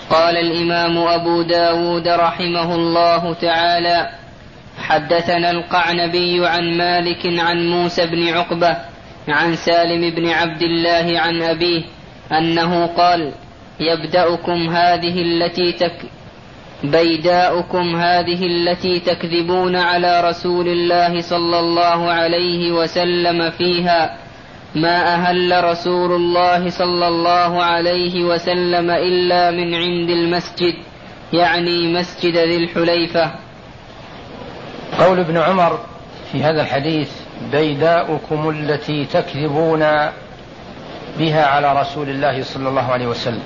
قال الإمام أبو داود رحمه الله تعالى: حدثنا القعنبي عن مالك عن موسى بن عقبة عن سالم بن عبد الله عن أبيه أنه قال: بيداؤكم هذه التي تكذبون على رسول الله صلى الله عليه وسلم فيها ما أهل رسول الله صلى الله عليه وسلم إلا من عند المسجد، يعني مسجد ذي الحليفة. قول ابن عمر في هذا الحديث: بيداؤكم التي تكذبون بها على رسول الله صلى الله عليه وسلم،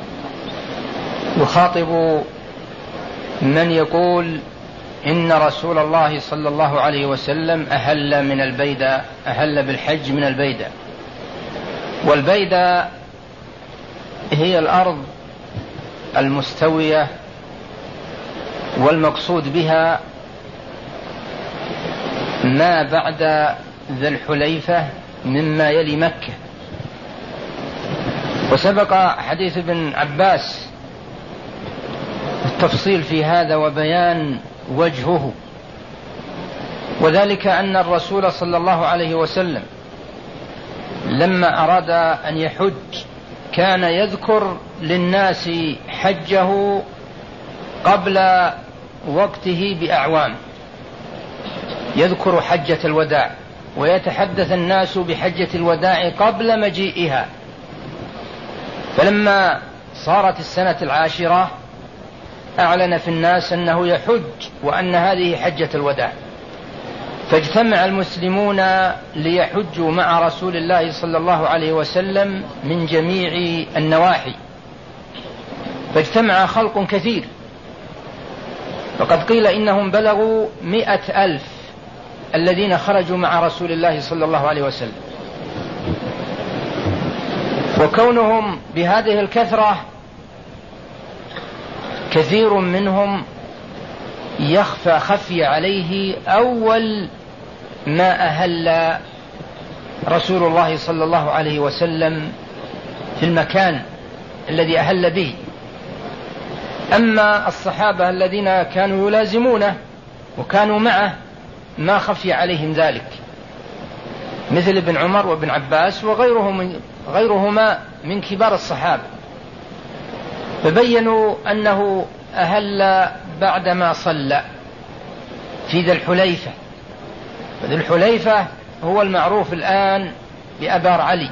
يخاطب من يقول إن رسول الله صلى الله عليه وسلم أهل من البيدة، أهل بالحج من البيدة. والبيدة هي الأرض المستوية، والمقصود بها ما بعد ذي الحليفة مما يلي مكة. وسبق حديث ابن عباس التفصيل في هذا وبيان وجهه، وذلك أن الرسول صلى الله عليه وسلم لما أراد أن يحج كان يذكر للناس حجه قبل وقته بأعوام، يذكر حجة الوداع ويتحدث الناس بحجة الوداع قبل مجيئها. فلما صارت السنة 10 أعلن في الناس أنه يحج وأن هذه حجة الوداع، فاجتمع المسلمون ليحجوا مع رسول الله صلى الله عليه وسلم من جميع النواحي، فاجتمع خلق كثير، وقد قيل إنهم بلغوا 100,000 الذين خرجوا مع رسول الله صلى الله عليه وسلم. وكونهم بهذه الكثرة كثير منهم يخفى خفي عليه أول ما أهل رسول الله صلى الله عليه وسلم في المكان الذي أهل به. أما الصحابة الذين كانوا يلازمونه وكانوا معه ما خفي عليهم ذلك، مثل ابن عمر وابن عباس وغيرهما من كبار الصحابة، فبينوا أنه أهل بعدما صلى في ذي الحليفة. وذي الحليفة هو المعروف الآن بأبار علي.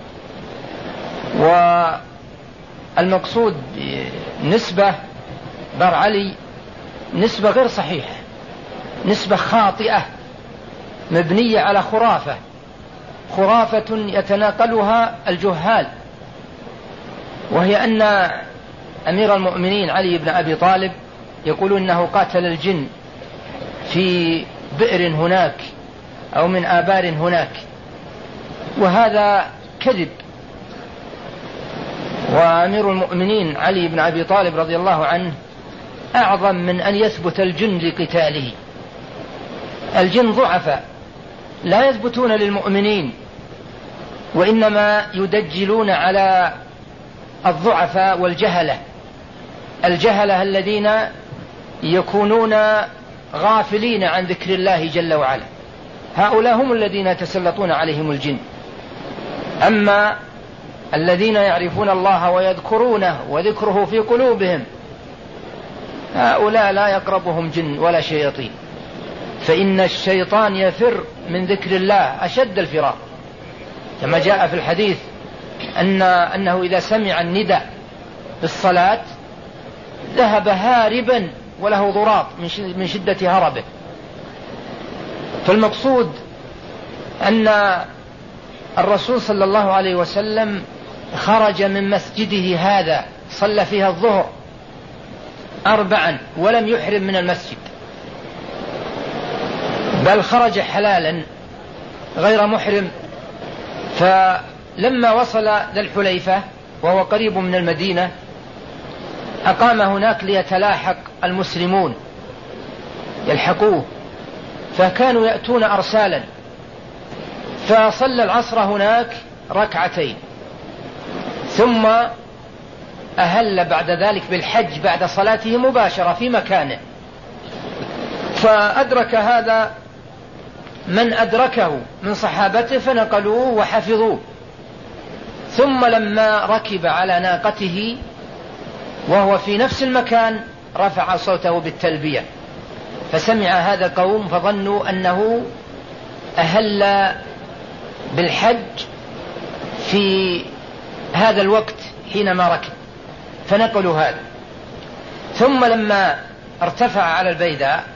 والمقصود نسبة بار علي نسبة غير صحيحة، نسبة خاطئة مبنية على خرافة يتناقلها الجهال، وهي أن أمير المؤمنين علي بن أبي طالب يقول إنه قاتل الجن في بئر هناك أو من آبار هناك، وهذا كذب. وأمير المؤمنين علي بن أبي طالب رضي الله عنه أعظم من أن يثبت الجن لقتاله. الجن ضعفاء لا يثبتون للمؤمنين، وإنما يدجلون على الضعفاء والجهلة، الجهلة الذين يكونون غافلين عن ذكر الله جل وعلا، هؤلاء هم الذين يتسلطون عليهم الجن. أما الذين يعرفون الله ويذكرونه وذكره في قلوبهم هؤلاء لا يقربهم جن ولا شياطين، فإن الشيطان يفر من ذكر الله أشد الفرار، كما جاء في الحديث أنه إذا سمع النداء بالصلاة ذهب هاربا وله ضراط من شدة هربه. فالمقصود أن الرسول صلى الله عليه وسلم خرج من مسجده هذا صلى فيها الظهر 4 ولم يحرم من المسجد، بل خرج حلالا غير محرم. فلما وصل ذي الحليفة وهو قريب من المدينة أقام هناك ليتلاحق المسلمون يلحقوه، فكانوا يأتون أرسالا، فصلى العصر هناك 2 ركعتين، ثم أهل بعد ذلك بالحج بعد صلاته مباشرة في مكانه. فأدرك هذا من أدركه من صحابته فنقلوه وحفظوه. ثم لما ركب على ناقته وهو في نفس المكان رفع صوته بالتلبية، فسمع هذا قوم فظنوا أنه أهل بالحج في هذا الوقت حينما ركب، فنقلوا هذا. ثم لما ارتفع على البيداء،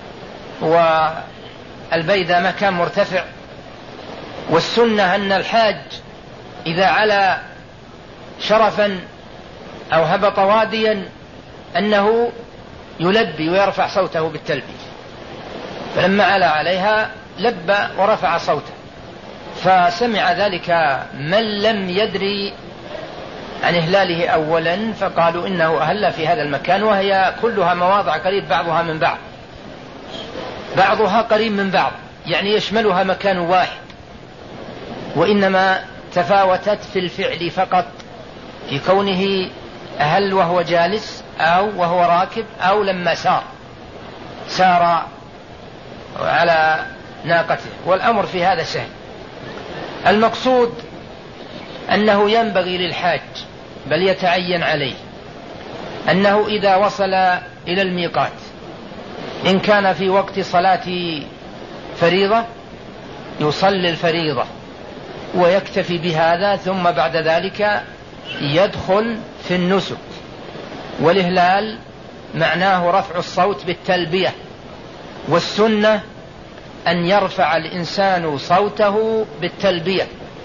والبيداء مكان مرتفع، والسنة أن الحاج إذا علا شرفا أو هبط واديا أنه يلبي ويرفع صوته بالتلبية، فلما علا عليها لبى ورفع صوته، فسمع ذلك من لم يدري عن إهلاله أولا، فقالوا إنه أهل في هذا المكان، وهي كلها مواضع قريب بعضها من بعض، بعضها قريب من بعض، يعني يشملها مكان واحد، وإنما تفاوتت في الفعل فقط، في كونه أهل وهو جالس أو وهو راكب أو لما سار على ناقته، والأمر في هذا سهل. المقصود أنه ينبغي للحاج بل يتعين عليه أنه إذا وصل إلى الميقات إن كان في وقت صلاة فريضة يصلي الفريضة ويكتفي بهذا، ثم بعد ذلك يدخل في النسك. والإهلال معناه رفع الصوت بالتلبية، والسنة أن يرفع الإنسان صوته بالتلبية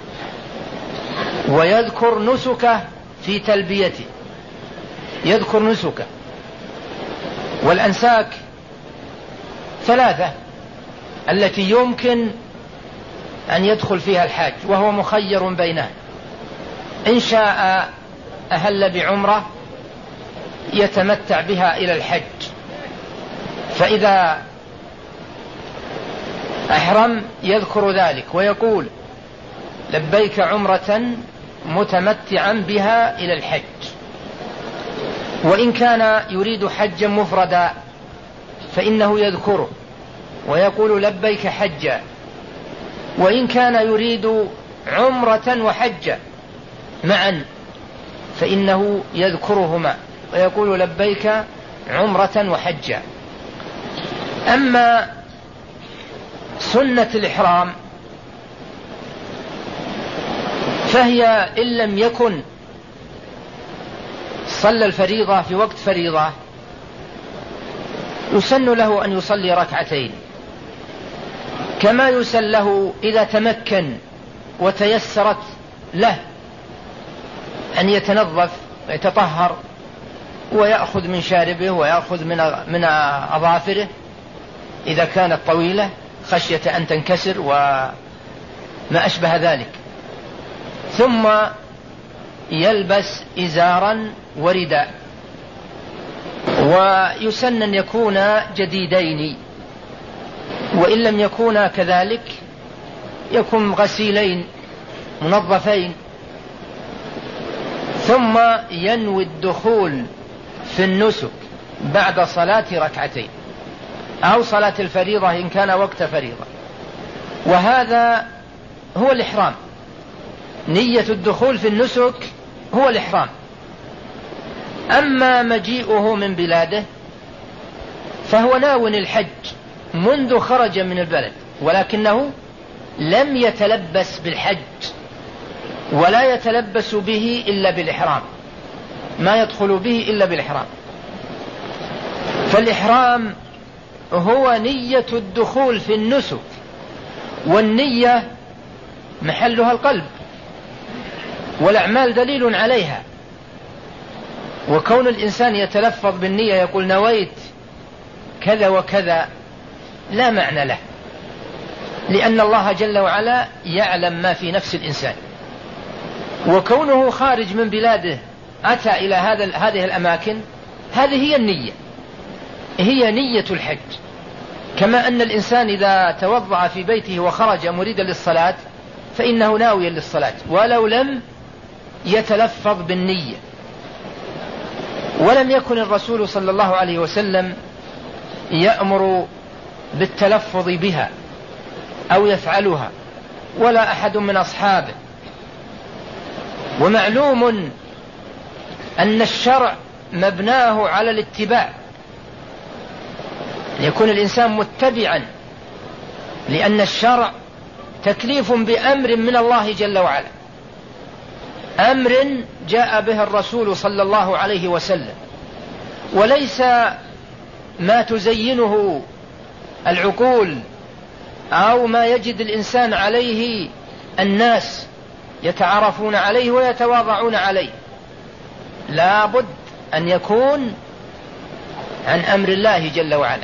ويذكر نسكه في تلبيته، يذكر نسكه. والأنساك ثلاثة التي يمكن أن يدخل فيها الحاج، وهو مخير بينها. إن شاء أهل بعمرة يتمتع بها إلى الحج، فإذا أحرم يذكر ذلك ويقول لبيك عمرة متمتعا بها إلى الحج. وإن كان يريد حجا مفردا فإنه يذكره ويقول لبيك حجا. وإن كان يريد عمرة وحجا معا فإنه يذكرهما ويقول لبيك عمرة وحجا. أما سنة الإحرام فهي إن لم يكن صلى الفريضة في وقت فريضة يسن له أن يصلي ركعتين، كما يسن له إذا تمكن وتيسرت له أن يتنظف ويتطهر ويأخذ من شاربه ويأخذ من أظافره إذا كانت طويلة خشية أن تنكسر وما أشبه ذلك، ثم يلبس إزارا ورداء. ويسن أن يكون جديدين، وإن لم يكونا كذلك يكون غسيلين منظفين. ثم ينوي الدخول في النسك بعد صلاة ركعتين أو صلاة الفريضة إن كان وقت فريضة، وهذا هو الإحرام. نية الدخول في النسك هو الإحرام. أما مجيئه من بلاده فهو ناو الحج منذ خرج من البلد، ولكنه لم يتلبس بالحج ولا يتلبس به إلا بالإحرام، ما يدخل به إلا بالإحرام. فالإحرام هو نية الدخول في النسك، والنية محلها القلب، والأعمال دليل عليها. وكون الإنسان يتلفظ بالنية يقول نويت كذا وكذا لا معنى له، لأن الله جل وعلا يعلم ما في نفس الإنسان. وكونه خارج من بلاده أتى إلى هذه الأماكن، هذه هي النية، هي نية الحج. كما أن الإنسان إذا توضأ في بيته وخرج مريدا للصلاة فإنه ناويا للصلاة ولو لم يتلفظ بالنية. ولم يكن الرسول صلى الله عليه وسلم يأمر بالتلفظ بها أو يفعلها ولا أحد من أصحابه. ومعلوم أن الشرع مبناه على الاتباع، يكون الإنسان متبعا، لأن الشرع تكليف بأمر من الله جل وعلا، أمر جاء به الرسول صلى الله عليه وسلم، وليس ما تزينه العقول أو ما يجد الإنسان عليه الناس يتعارفون عليه ويتواضعون عليه. لا بد أن يكون عن أمر الله جل وعلا.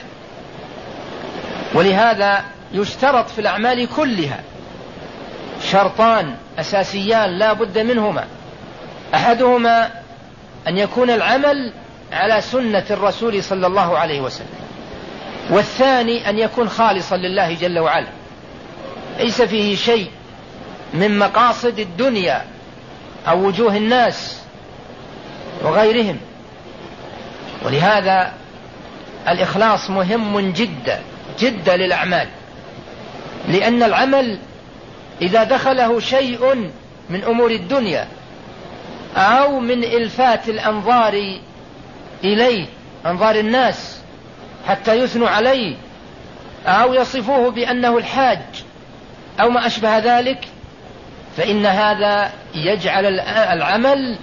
ولهذا يشترط في الأعمال كلها شرطان أساسيان لا بد منهما: أحدهما أن يكون العمل على سنة الرسول صلى الله عليه وسلم، والثاني أن يكون خالصا لله جل وعلا، ليس فيه شيء من مقاصد الدنيا أو وجوه الناس وغيرهم. ولهذا الإخلاص مهم جدا جدا للأعمال، لأن العمل إذا دخله شيء من أمور الدنيا أو من إلفات الأنظار إليه، أنظار الناس، حتى يثنوا عليه أو يصفوه بأنه الحاج أو ما أشبه ذلك، فإن هذا يجعل العمل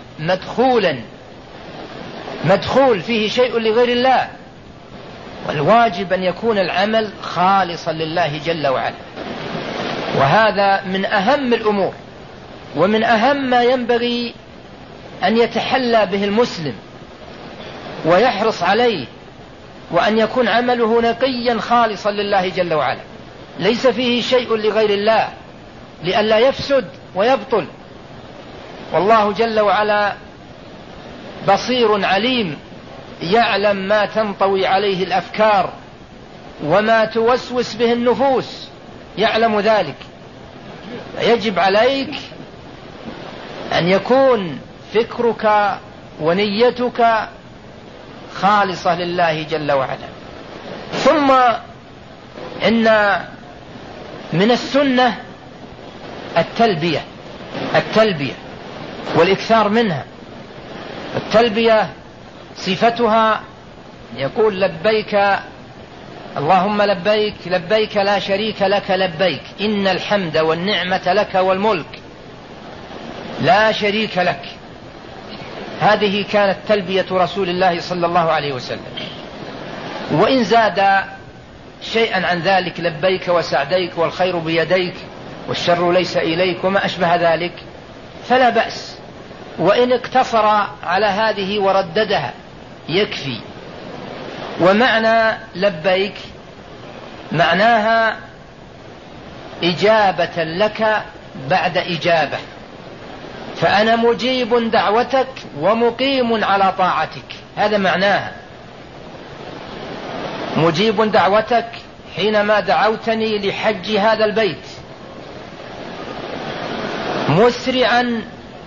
مدخول فيه شيء لغير الله. والواجب أن يكون العمل خالصا لله جل وعلا، وهذا من أهم الأمور ومن أهم ما ينبغي أن يتحلى به المسلم ويحرص عليه، وأن يكون عمله نقيا خالصا لله جل وعلا، ليس فيه شيء لغير الله لئلا يفسد ويبطل. والله جل وعلا بصير عليم، يعلم ما تنطوي عليه الأفكار وما توسوس به النفوس، يعلم ذلك. يجب عليك أن يكون فكرك ونيتك خالصة لله جل وعلا. ثم إن من السنة التلبية والإكثار منها. التلبية صفتها يقول: لبيك اللهم لبيك لبيك لا شريك لك لبيك إن الحمد والنعمة لك والملك لا شريك لك. هذه كانت تلبية رسول الله صلى الله عليه وسلم. وإن زاد شيئا عن ذلك: لبيك وسعديك والخير بيديك والشر ليس إليك وما أشبه ذلك، فلا بأس. وإن اقتصر على هذه ورددها يكفي. ومعنى لبيك معناها إجابة لك بعد إجابة، فأنا مجيب دعوتك ومقيم على طاعتك. هذا معناها، مجيب دعوتك حينما دعوتني لحج هذا البيت، مسرعا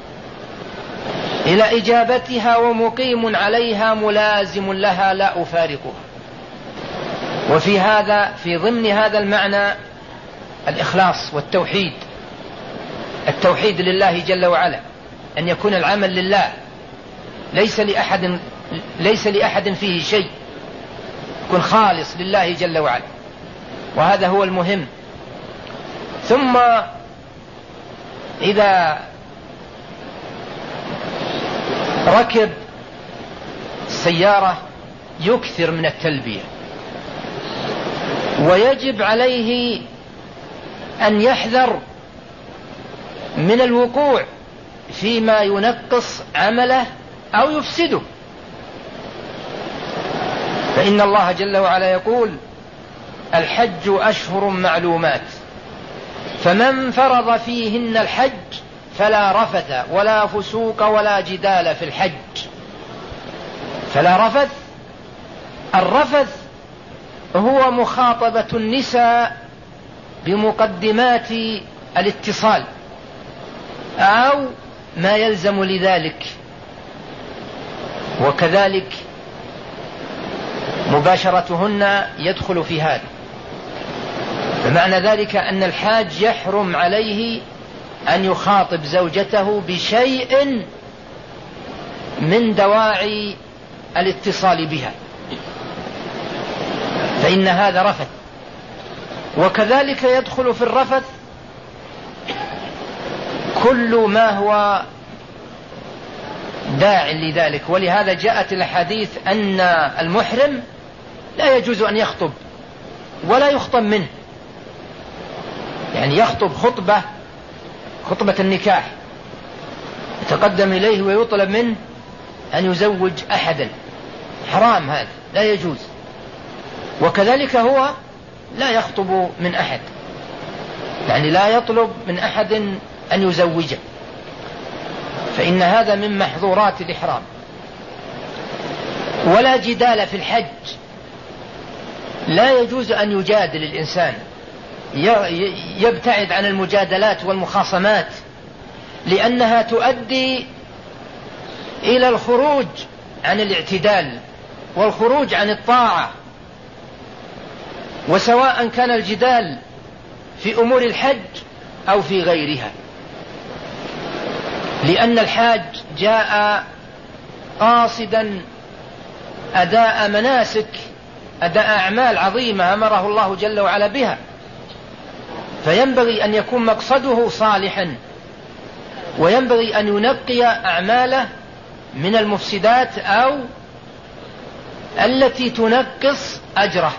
إلى إجابتها ومقيم عليها ملازم لها لا أفارقها. وفي هذا، في ضمن هذا المعنى، الإخلاص والتوحيد، التوحيد لله جل وعلا، أن يكون العمل لله، ليس لأحد فيه شيء، يكون خالص لله جل وعلا، وهذا هو المهم. ثم إذا ركب السيارة يكثر من التلبية، ويجب عليه أن يحذر من الوقوع فيما ينقص عمله أو يفسده، فإن الله جل وعلا يقول: الحج أشهر معلومات فمن فرض فيهن الحج فلا رفث ولا فسوق ولا جدال في الحج. فلا رفث، الرفث هو مخاطبة النساء بمقدمات الاتصال أو ما يلزم لذلك، وكذلك مباشرتهن يدخل في هذا. فمعنى ذلك أن الحاج يحرم عليه أن يخاطب زوجته بشيء من دواعي الاتصال بها، فإن هذا رفث. وكذلك يدخل في الرفث كل ما هو داع لذلك. ولهذا جاءت الأحاديث أن المحرم لا يجوز أن يخطب ولا يخطب منه، يعني يخطب خطبة النكاح يتقدم إليه ويطلب منه أن يزوج أحدا، حرام، هذا لا يجوز. وكذلك هو لا يخطب من أحد، يعني لا يطلب من أحد أن يزوجه، فإن هذا من محظورات الإحرام. ولا جدال في الحج، لا يجوز أن يجادل الإنسان، يبتعد عن المجادلات والمخاصمات، لأنها تؤدي إلى الخروج عن الاعتدال والخروج عن الطاعة. وسواء كان الجدال في أمور الحج أو في غيرها، لأن الحاج جاء قاصدا أداء مناسك، أداء أعمال عظيمة أمره الله جل وعلا بها، فينبغي أن يكون مقصده صالحا، وينبغي أن ينقي أعماله من المفسدات أو التي تنقص أجره،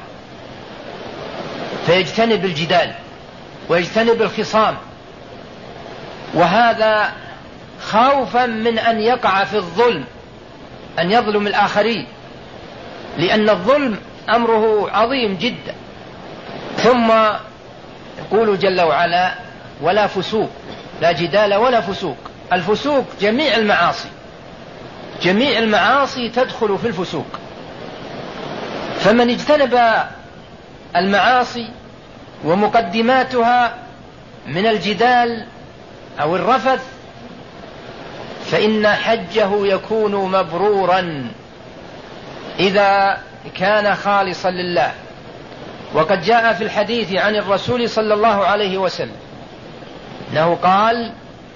فيجتنب الجدال ويجتنب الخصام، وهذا خوفا من أن يقع في الظلم، أن يظلم الآخرين، لأن الظلم أمره عظيم جدا. ثم يقول جل وعلا: ولا فسوق، لا جدال ولا فسوق. الفسوق جميع المعاصي، جميع المعاصي تدخل في الفسوق. فمن اجتنب المعاصي ومقدماتها من الجدال أو الرفث فإن حجه يكون مبرورا إذا كان خالصا لله. وقد جاء في الحديث عن الرسول صلى الله عليه وسلم أنه قال: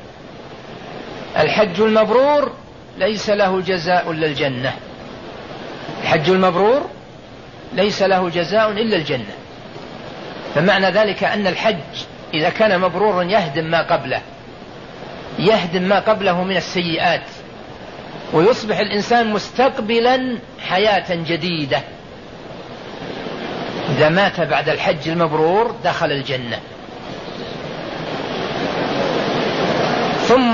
الحج المبرور ليس له جزاء إلا الجنة. الحج المبرور ليس له جزاء إلا الجنة. فمعنى ذلك أن الحج إذا كان مبرورا يهدم ما قبله، يهدم ما قبله من السيئات، ويصبح الإنسان مستقبلا حياة جديدة. إذا مات بعد الحج المبرور دخل الجنة. ثم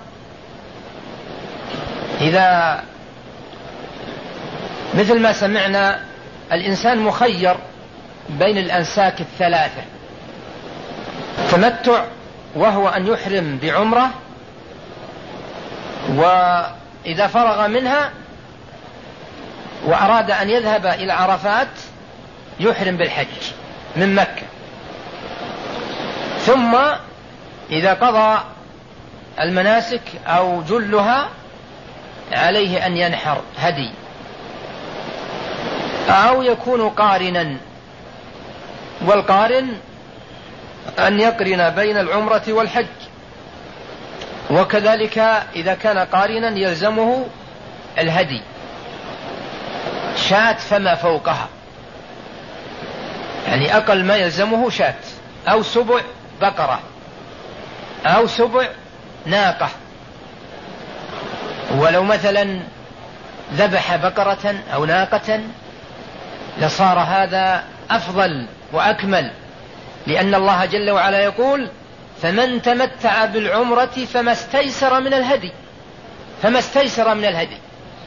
إذا مثل ما سمعنا الإنسان مخير بين الأنساك الثلاثة: تمتع وهو أن يحرم بعمرة، وإذا فرغ منها وأراد أن يذهب إلى عرفات يحرم بالحج من مكة، ثم إذا قضى المناسك أو جلها عليه أن ينحر هدي، أو يكون قارنا. والقارن أن يقرن بين العمرة والحج. وكذلك إذا كان قارنا يلزمه الهدي، شاة فما فوقها، يعني أقل ما يلزمه شاة أو سبع بقرة أو سبع ناقة. ولو مثلا ذبح بقرة أو ناقة لصار هذا أفضل وأكمل، لأن الله جل وعلا يقول: فمن تمتع بالعمرة فما استيسر من الهدي، فما استيسر من الهدي.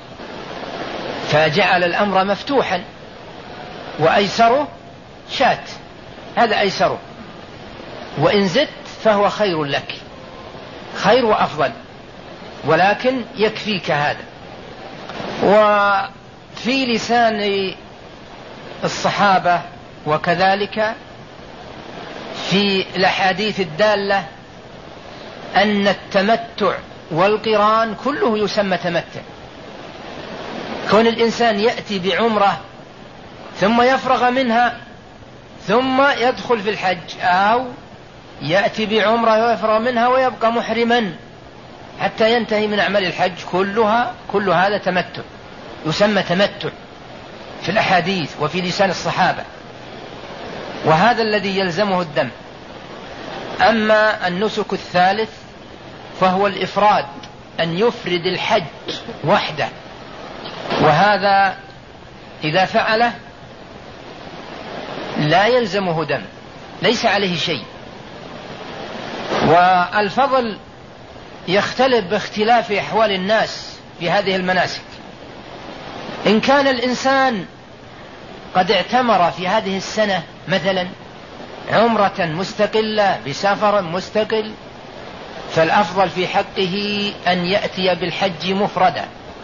فجعل الأمر مفتوحا، وأيسره شاة، هذا أيسره، وإن زدت فهو خير لك، خير وأفضل، ولكن يكفيك هذا. وفي لسان الصحابة وكذلك في الأحاديث الدالة أن التمتع والقران كله يسمى تمتع، كون الإنسان يأتي بعمرة ثم يفرغ منها ثم يدخل في الحج، أو يأتي بعمرة ويفرغ منها ويبقى محرما حتى ينتهي من أعمال الحج، كل هذا تمتع، يسمى تمتع في الأحاديث وفي لسان الصحابة، وهذا الذي يلزمه الدم. أما النسك الثالث فهو الإفراد، أن يفرد الحج وحده، وهذا إذا فعله لا يلزمه دم، ليس عليه شيء. والفضل يختلف باختلاف أحوال الناس في هذه المناسك. إن كان الإنسان قد اعتمر في هذه السنة مثلا عمرة مستقلة بسفر مستقل، فالأفضل في حقه أن يأتي بالحج مفردا،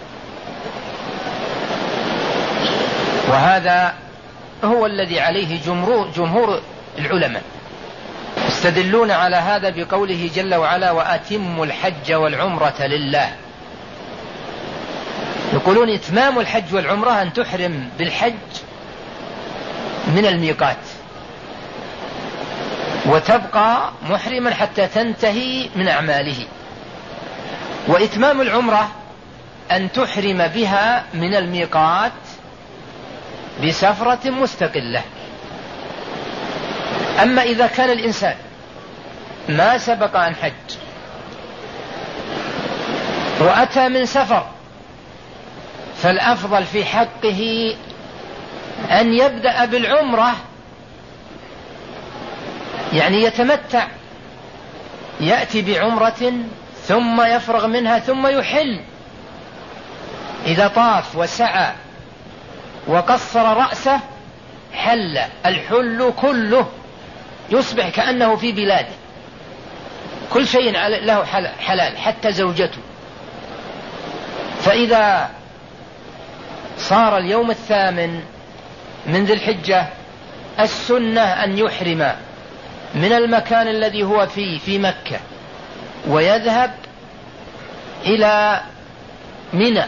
وهذا هو الذي عليه جمهور العلماء، يستدلون على هذا بقوله جل وعلا: وأتموا الحج والعمرة لله. يقولون إتمام الحج والعمرة أن تحرم بالحج من الميقات وتبقى محرما حتى تنتهي من أعماله، وإتمام العمرة أن تحرم بها من الميقات بسفرة مستقلة. أما إذا كان الإنسان ما سبق أن حج وأتى من سفر، فالأفضل في حقه أن يبدأ بالعمرة، يعني يتمتع، يأتي بعمرة ثم يفرغ منها ثم يحل. إذا طاف وسعى وقصر رأسه حل، الحل كله يصبح كأنه في بلاده، كل شيء له حلال حتى زوجته. فإذا صار اليوم 8 من ذي الحجة، السنة أن يحرم من المكان الذي هو فيه في مكة ويذهب إلى منى،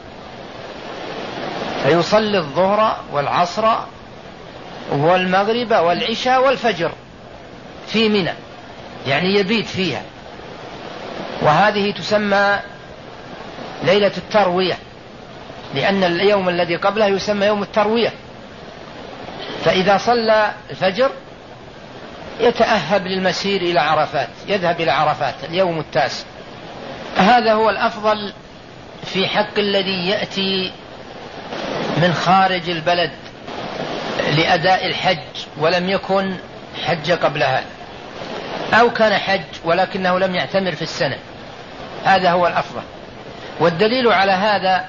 فيصلي الظهر والعصر والمغرب والعشاء والفجر في منى، يعني يبيت فيها، وهذه تسمى ليلة التروية، لأن اليوم الذي قبله يسمى يوم التروية. فإذا صلى الفجر يتأهب للمسير إلى عرفات، يذهب إلى عرفات اليوم 9. هذا هو الأفضل في حق الذي يأتي من خارج البلد لأداء الحج ولم يكن حج قبل هذا، أو كان حج ولكنه لم يعتمر في السنة، هذا هو الأفضل. والدليل على هذا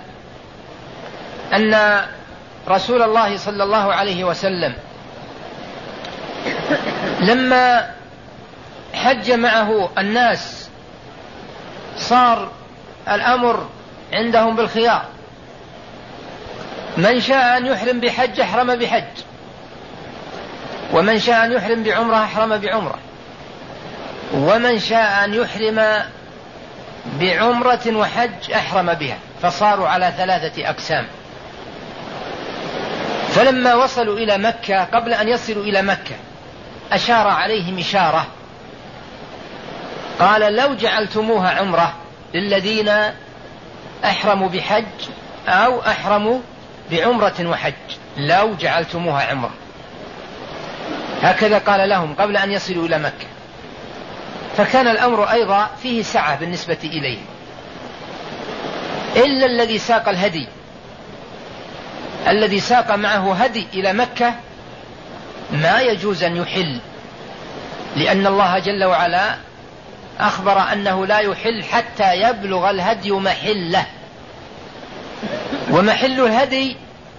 أن رسول الله صلى الله عليه وسلم لما حج معه الناس صار الأمر عندهم بالخيار، من شاء أن يحرم بحج أحرم بحج، ومن شاء أن يحرم بعمرة أحرم بعمرة، ومن شاء أن يحرم بعمرة وحج أحرم بها، فصاروا على 3 أقسام. فلما وصلوا إلى مكة، قبل أن يصلوا إلى مكة أشار عليهم إشارة، قال: لو جعلتموها عمرة للذين أحرموا بحج أو أحرموا بعمرة وحج، لو جعلتموها عمرة، هكذا قال لهم قبل أن يصلوا إلى مكة. فكان الأمر أيضا فيه سعة بالنسبة إليه، إلا الذي ساق الهدي، الذي ساق معه هدي إلى مكة ما يجوز أن يحل، لأن الله جل وعلا أخبر أنه لا يحل حتى يبلغ الهدي محله، ومحل الهدي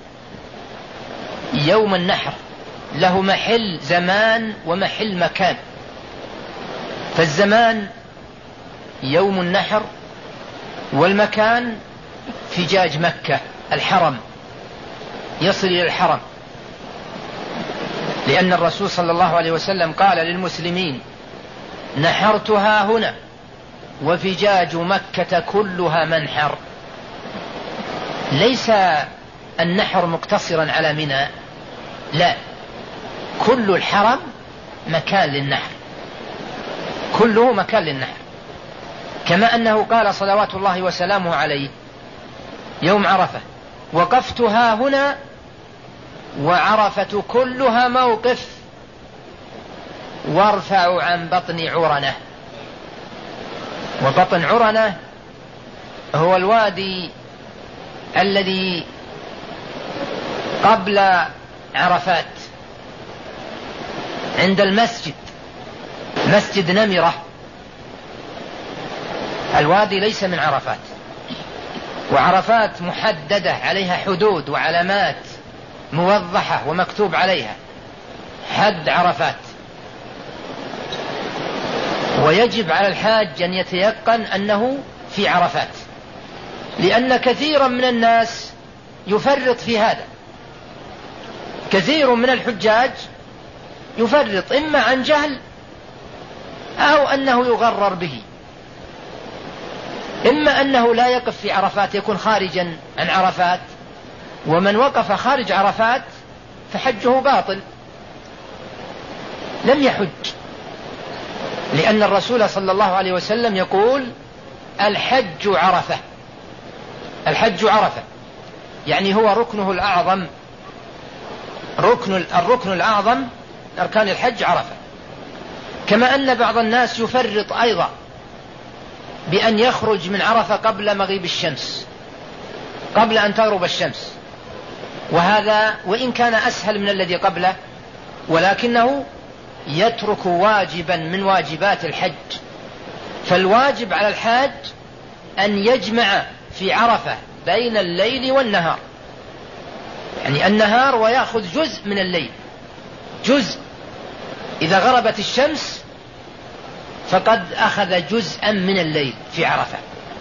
يوم النحر، له محل زمان ومحل مكان. فالزمان يوم النحر، والمكان فجاج مكة الحرم، يصل إلى الحرم، لأن الرسول صلى الله عليه وسلم قال للمسلمين: نحرتها هنا وفجاج مكة كلها منحر. ليس النحر مقتصرا على منى، لا، كل الحرم مكان للنحر، كله مكان للنحر، كما أنه قال صلوات الله وسلامه عليه يوم عرفة: وقفت ها هنا وعرفة كلها موقف وارفع عن بطن عرنة. وبطن عرنة هو الوادي الذي قبل عرفات عند المسجد، مسجد نمرة. الوادي ليس من عرفات، وعرفات محددة عليها حدود وعلامات موضحة ومكتوب عليها حد عرفات. ويجب على الحاج أن يتيقن أنه في عرفات، لأن كثيرا من الناس يفرط في هذا. كثير من الحجاج يفرط إما عن جهل أو أنه يغرر به، إما أنه لا يقف في عرفات، يكون خارجا عن عرفات، ومن وقف خارج عرفات فحجه باطل، لم يحج، لأن الرسول صلى الله عليه وسلم يقول: الحج عرفة. الحج عرفة يعني هو ركنه الأعظم، الركن الأعظم أركان الحج عرفة. كما أن بعض الناس يفرط أيضا بأن يخرج من عرفة قبل مغيب الشمس، قبل أن تغرب الشمس، وهذا وإن كان أسهل من الذي قبله ولكنه يترك واجبا من واجبات الحج. فالواجب على الحاج أن يجمع في عرفة بين الليل والنهار، يعني النهار ويأخذ جزء من الليل، جزء. إذا غربت الشمس فقد أخذ جزءا من الليل في عرفة.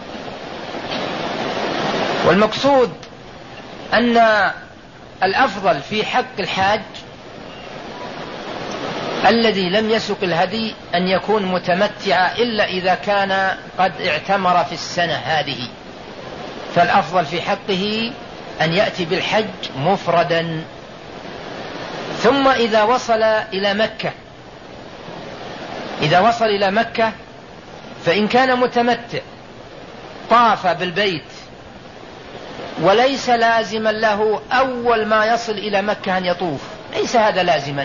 والمقصود أن الأفضل في حق الحاج الذي لم يسق الهدي أن يكون متمتعا إلا إذا كان قد اعتمر في السنة هذه، فالأفضل في حقه أن يأتي بالحج مفردا. ثم إذا وصل إلى مكة فإن كان متمتع طاف بالبيت، وليس لازما له أول ما يصل إلى مكة أن يطوف، ليس هذا لازما.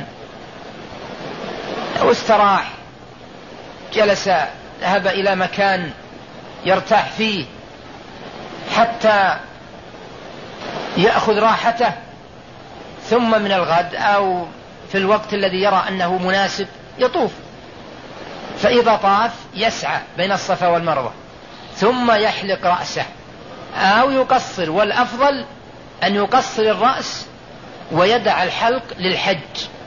لو استراح، جلس، ذهب إلى مكان يرتاح فيه حتى يأخذ راحته، ثم من الغد أو في الوقت الذي يرى أنه مناسب يطوف. فإذا طاف يسعى بين الصفا والمروة ثم يحلق رأسه أو يقصر، والأفضل أن يقصر الرأس ويدع الحلق للحج،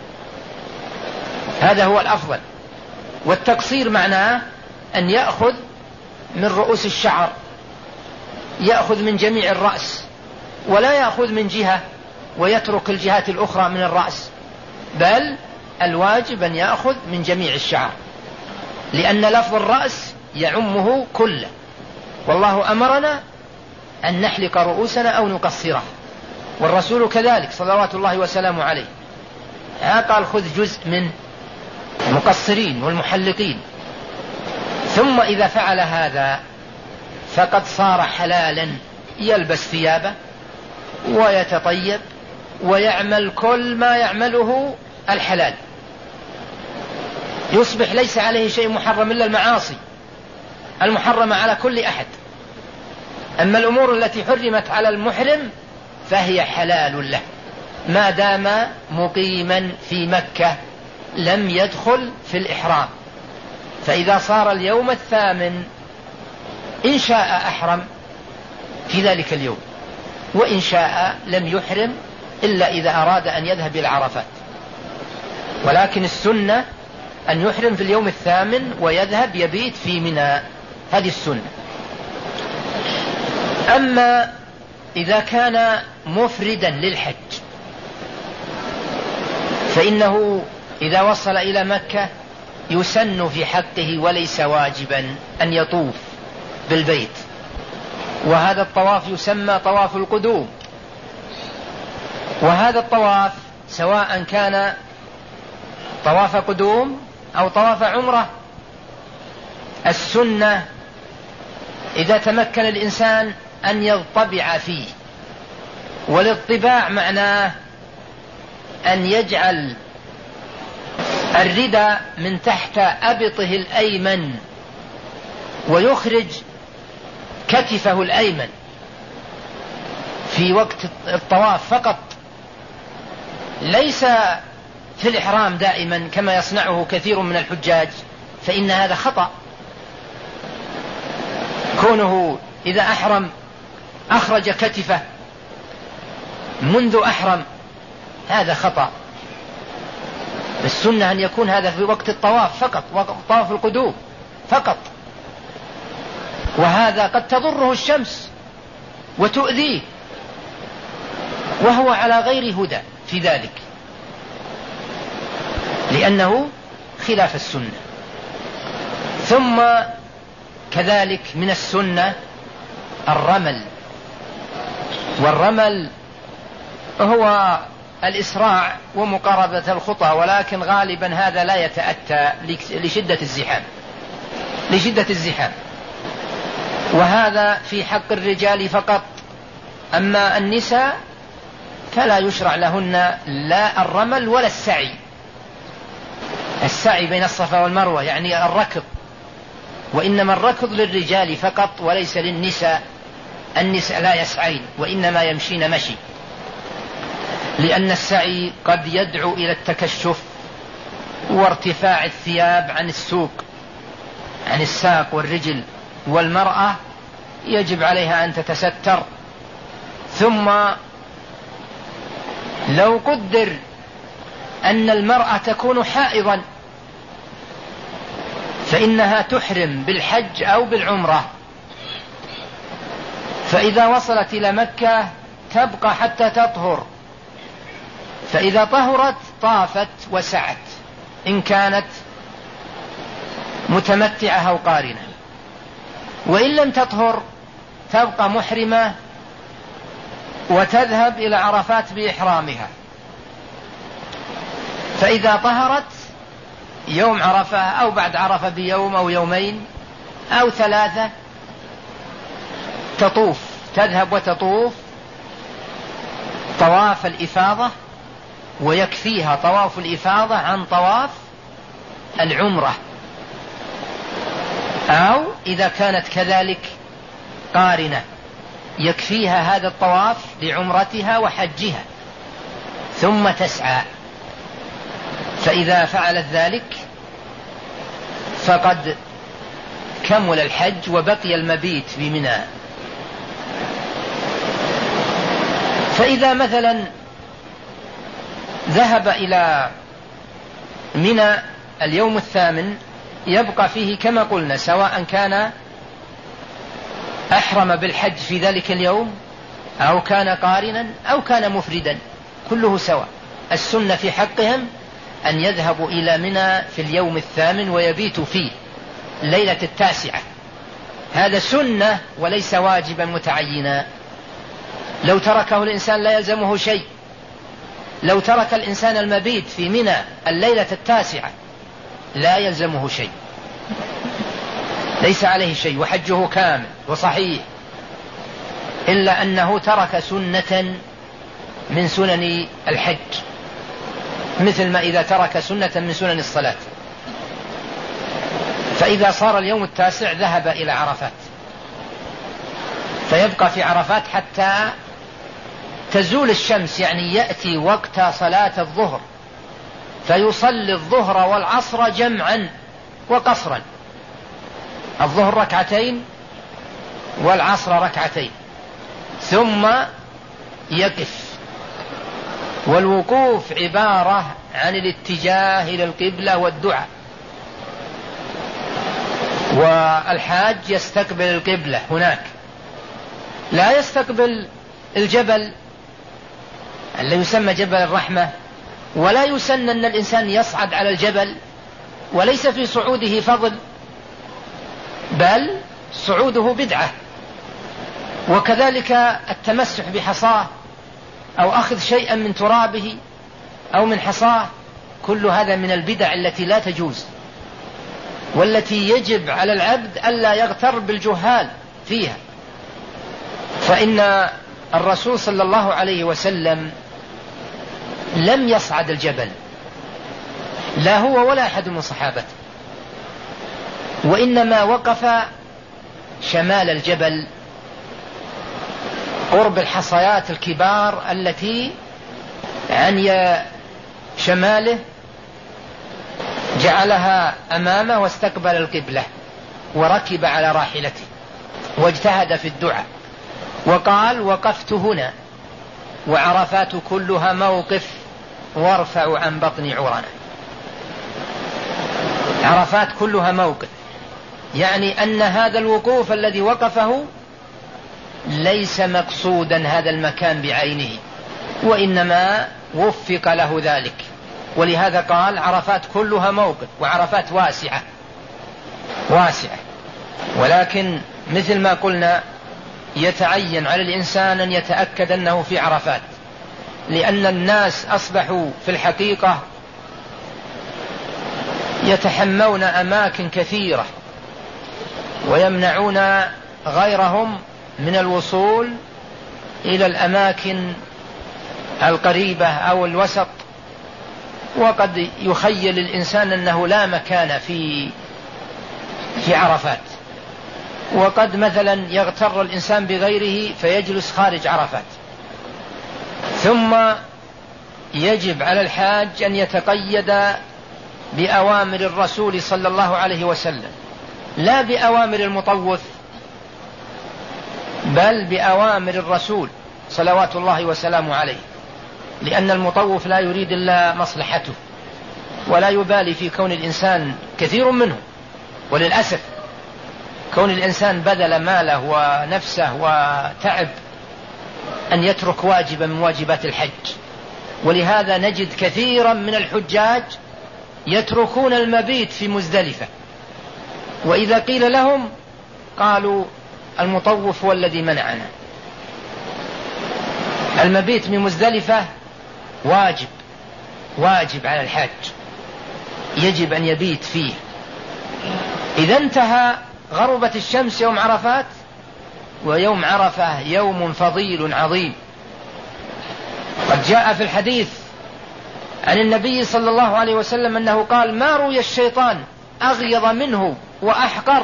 هذا هو الأفضل. والتقصير معناه أن يأخذ من رؤوس الشعر، يأخذ من جميع الرأس، ولا يأخذ من جهة ويترك الجهات الأخرى من الرأس، بل الواجب أن يأخذ من جميع الشعر، لأن لفظ الرأس يعمه كله، والله أمرنا أن نحلق رؤوسنا أو نقصره، والرسول كذلك صلوات الله وسلامه عليه قال: خذ جزء من المقصرين والمحلقين. ثم إذا فعل هذا فقد صار حلالا، يلبس ثيابه ويتطيب ويعمل كل ما يعمله الحلال، يصبح ليس عليه شيء محرم إلا المعاصي المحرمة على كل أحد. أما الأمور التي حرمت على المحرم فهي حلال له ما دام مقيما في مكة، لم يدخل في الإحرام. فإذا صار اليوم الثامن إن شاء أحرم في ذلك اليوم، وإن شاء لم يحرم إلا إذا أراد أن يذهب إلى عرفات، ولكن السنة أن يحرم في اليوم الثامن ويذهب يبيت في منى، هذه السنة. أما إذا كان مفردا للحج فإنه إذا وصل إلى مكة يسن في حقه وليس واجبا أن يطوف بالبيت، وهذا الطواف يسمى طواف القدوم. وهذا الطواف سواء كان طواف قدوم أو طواف عمرة، السنة إذا تمكن الإنسان أن يضطبع فيه، والاضطباع معناه أن يجعل الرداء من تحت أبطه الأيمن ويخرج كتفه الأيمن في وقت الطواف فقط، ليس في الإحرام دائما كما يصنعه كثير من الحجاج، فإن هذا خطأ. كونه إذا أحرم أخرج كتفه منذ أحرم هذا خطأ. السنة أن يكون هذا في وقت الطواف فقط، وقت طواف القدوم فقط. وهذا قد تضره الشمس وتؤذيه وهو على غير هدى في ذلك، لأنه خلاف السنة. ثم كذلك من السنة الرمل، والرمل هو الإسراع ومقاربة الخطى، ولكن غالبا هذا لا يتأتى لشدة الزحام، وهذا في حق الرجال فقط. أما النساء فلا يشرع لهن لا الرمل ولا السعي بين الصفا والمروة، يعني الركض، وإنما الركض للرجال فقط وليس للنساء. النساء لا يسعين وإنما يمشين مشي، لأن السعي قد يدعو إلى التكشف وارتفاع الثياب عن الساق والرجل، والمرأة يجب عليها أن تتستر. ثم لو قدر أن المرأة تكون حائضا فإنها تحرم بالحج أو بالعمرة، فإذا وصلت إلى مكة تبقى حتى تطهر، فإذا طهرت طافت وسعت إن كانت متمتعة أو قارنة، وإن لم تطهر تبقى محرمة وتذهب إلى عرفات بإحرامها. فإذا طهرت يوم عرفة أو بعد عرفة بيوم أو يومين أو 3 تذهب وتطوف طواف الإفاضة، ويكفيها طواف الإفاضة عن طواف العمرة، أو إذا كانت كذلك قارنة يكفيها هذا الطواف لعمرتها وحجها ثم تسعى. فإذا فعلت ذلك فقد كمل الحج وبقي المبيت بمنى. فإذا مثلا ذهب إلى منى اليوم الثامن يبقى فيه كما قلنا، سواء كان أحرم بالحج في ذلك اليوم أو كان قارنا أو كان مفردا، كله سواء. السنة في حقهم أن يذهبوا إلى منى في اليوم الثامن ويبيتوا فيه ليلة 9. هذا سنة وليس واجبا متعينا. لو تركه الإنسان لا يلزمه شيء. لو ترك الإنسان المبيت في منى الليلة 9 لا يلزمه شيء، ليس عليه شيء وحجه كامل وصحيح، إلا أنه ترك سنة من سنن الحج، مثل ما إذا ترك سنة من سنن الصلاة. فإذا صار اليوم 9 ذهب إلى عرفات، فيبقى في عرفات حتى تزول الشمس، يعني يأتي وقت صلاة الظهر فيصلي الظهر والعصر جمعا وقصرا، الظهر 2 والعصر 2، ثم يقف. والوقوف عبارة عن الاتجاه إلى القبلة والدعاء، والحاج يستقبل القبلة هناك، لا يستقبل الجبل الذي يسمى جبل الرحمة، ولا يسن أن الإنسان يصعد على الجبل، وليس في صعوده فضل، بل صعوده بدعة، وكذلك التمسح بحصاه أو أخذ شيئا من ترابه أو من حصاه، كل هذا من البدع التي لا تجوز، والتي يجب على العبد ألا يغتر بالجهال فيها. فإن الرسول صلى الله عليه وسلم لم يصعد الجبل، لا هو ولا أحد من صحابته، وإنما وقف شمال الجبل قرب الحصيات الكبار التي عن شماله، جعلها أمامه واستقبل القبلة وركب على راحلته واجتهد في الدعاء وقال: وقفت هنا وعرفات كلها موقف وارفع عن بطن عرنا. عرفات كلها موقف، يعني أن هذا الوقوف الذي وقفه ليس مقصودا هذا المكان بعينه، وإنما وفق له ذلك، ولهذا قال عرفات كلها موقف، وعرفات واسعة. ولكن مثل ما قلنا يتعين على الإنسان أن يتأكد أنه في عرفات، لأن الناس أصبحوا في الحقيقة يتحمون أماكن كثيرة ويمنعون غيرهم من الوصول إلى الأماكن القريبة أو الوسط، وقد يخيل الإنسان أنه لا مكان في عرفات، وقد مثلا يغتر الإنسان بغيره فيجلس خارج عرفات. ثم يجب على الحاج أن يتقيد بأوامر الرسول صلى الله عليه وسلم، لا بأوامر المطوف، بل بأوامر الرسول صلوات الله وسلامه عليه، لأن المطوف لا يريد إلا مصلحته، ولا يبالي في كون الإنسان كثير منه، وللأسف كون الإنسان بذل ماله ونفسه وتعب أن يترك واجبا من واجبات الحج. ولهذا نجد كثيرا من الحجاج يتركون المبيت في مزدلفة، وإذا قيل لهم قالوا المطوف هو الذي منعنا. المبيت من مزدلفة واجب على الحاج، يجب أن يبيت فيه. إذا انتهى غربت الشمس يوم عرفات، ويوم عرفة يوم فضيل عظيم. قد جاء في الحديث عن النبي صلى الله عليه وسلم أنه قال: ما رؤي الشيطان أغيظ منه وأحقر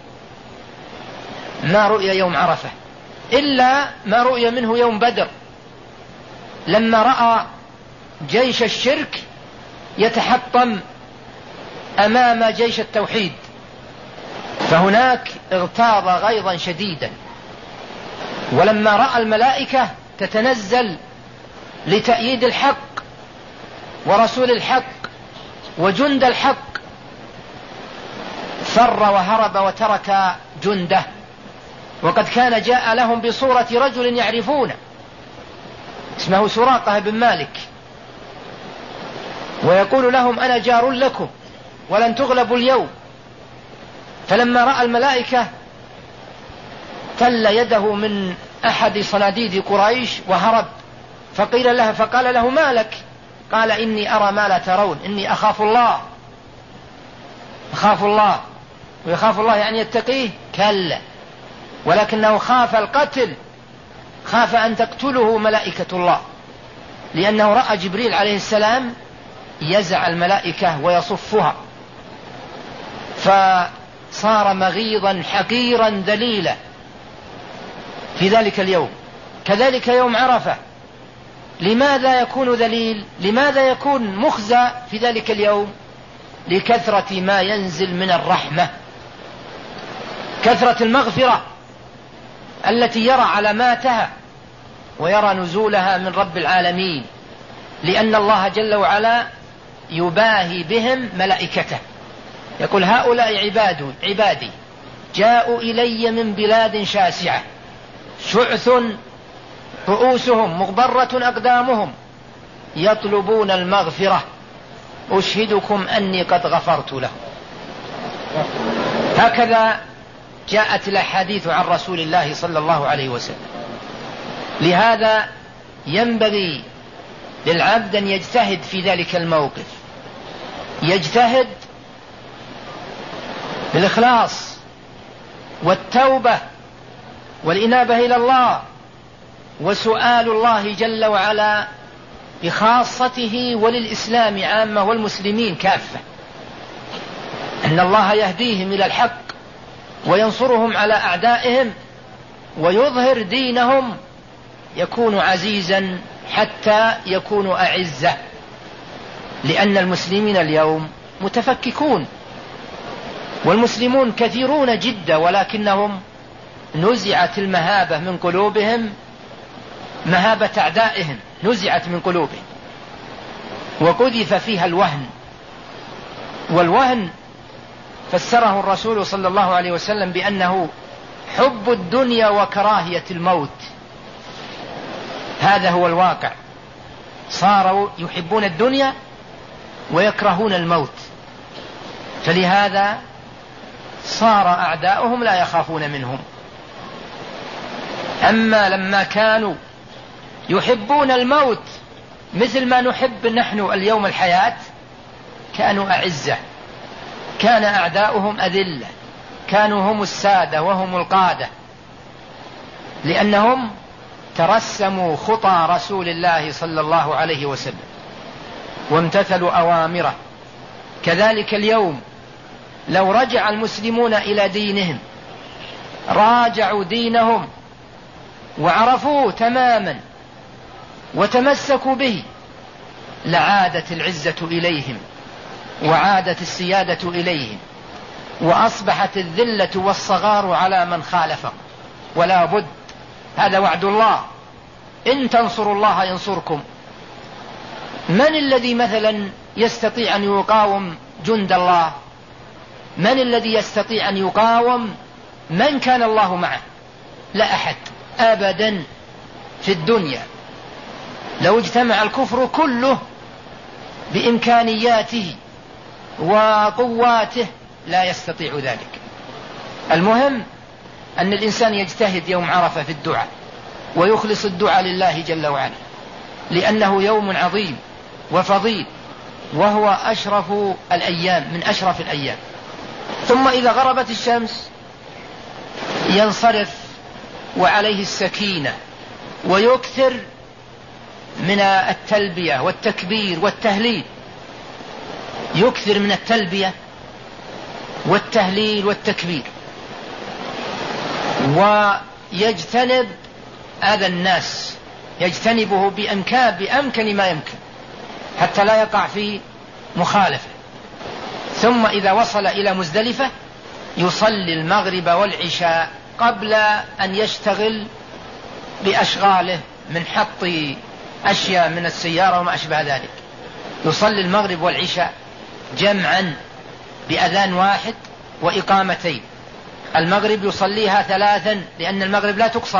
ما رؤي يوم عرفة، إلا ما رؤي منه يوم بدر، لما رأى جيش الشرك يتحطم أمام جيش التوحيد، فهناك اغتاظ غيظا شديدا. ولما رأى الملائكة تتنزل لتأييد الحق ورسول الحق وجند الحق، فر وهرب وترك جنده، وقد كان جاء لهم بصورة رجل يعرفونه اسمه سراقة بن مالك، ويقول لهم: أنا جار لكم ولن تغلبوا اليوم. فلما رأى الملائكة تل يده من أحد صناديد قريش وهرب، فقال له: ما لك؟ قال: إني أرى ما لا ترون، إني أخاف الله. ويخاف الله يعني يتقيه؟ كلا، ولكنه خاف القتل، خاف أن تقتله ملائكة الله، لأنه رأى جبريل عليه السلام يزع الملائكة ويصفها، فصار مغيظا حقيرا ذليلا في ذلك اليوم. كذلك يوم عرفة، لماذا يكون ذليل؟ لماذا يكون مخزى في ذلك اليوم؟ لكثرة ما ينزل من الرحمة، كثرة المغفرة التي يرى علاماتها ويرى نزولها من رب العالمين، لأن الله جل وعلا يباهي بهم ملائكته، يقول: هؤلاء عبادي جاءوا إلي من بلاد شاسعة، شعث رؤوسهم مغبرة أقدامهم، يطلبون المغفرة، أشهدكم أني قد غفرت لهم. هكذا جاءت الأحاديث عن رسول الله صلى الله عليه وسلم. لهذا ينبغي للعبد أن يجتهد في ذلك الموقف، يجتهد بالإخلاص والتوبة والإنابة إلى الله وسؤال الله جل وعلا بخاصته وللإسلام عامة والمسلمين كافة، أن الله يهديهم إلى الحق وينصرهم على أعدائهم ويظهر دينهم، يكون عزيزا حتى يكون أعزة، لأن المسلمين اليوم متفككون، والمسلمون كثيرون جدا، ولكنهم نزعت المهابة من قلوبهم، مهابة أعدائهم نزعت من قلوبهم وقذف فيها الوهن. والوهن فسره الرسول صلى الله عليه وسلم بأنه حب الدنيا وكراهية الموت. هذا هو الواقع، صاروا يحبون الدنيا ويكرهون الموت، فلهذا صار أعداؤهم لا يخافون منهم. أما لما كانوا يحبون الموت مثل ما نحب نحن اليوم الحياة كانوا أعزة، كان أعداؤهم أذلة، كانوا هم السادة وهم القادة، لأنهم ترسموا خطى رسول الله صلى الله عليه وسلم وامتثلوا أوامره. كذلك اليوم لو رجع المسلمون إلى دينهم، راجعوا دينهم وعرفوه تماما وتمسكوا به، لعادت العزة إليهم وعادت السيادة إليهم، وأصبحت الذلة والصغار على من خالفهم. ولا بد، هذا وعد الله، إن تنصروا الله ينصركم. من الذي مثلا يستطيع أن يقاوم جند الله؟ من الذي يستطيع أن يقاوم من كان الله معه؟ لا أحد أبدا في الدنيا. لو اجتمع الكفر كله بإمكانياته وقواته لا يستطيع ذلك. المهم أن الإنسان يجتهد يوم عرفة في الدعاء ويخلص الدعاء لله جل وعلا، لأنه يوم عظيم وفضيل، وهو أشرف الأيام، من أشرف الأيام. ثم إذا غربت الشمس ينصرف وعليه السكينة، ويكثر من التلبية والتكبير والتهليل، يكثر من التلبية والتهليل والتكبير، ويجتنب أذى الناس، يجتنبه بأمكن ما يمكن حتى لا يقع في مخالفة. ثم إذا وصل إلى مزدلفة يصلي المغرب والعشاء قبل أن يشتغل بأشغاله من حط أشياء من السيارة وما أشبه ذلك. يصلي المغرب والعشاء جمعا بأذان واحد وإقامتين. المغرب يصليها 3 لأن المغرب لا تقصر،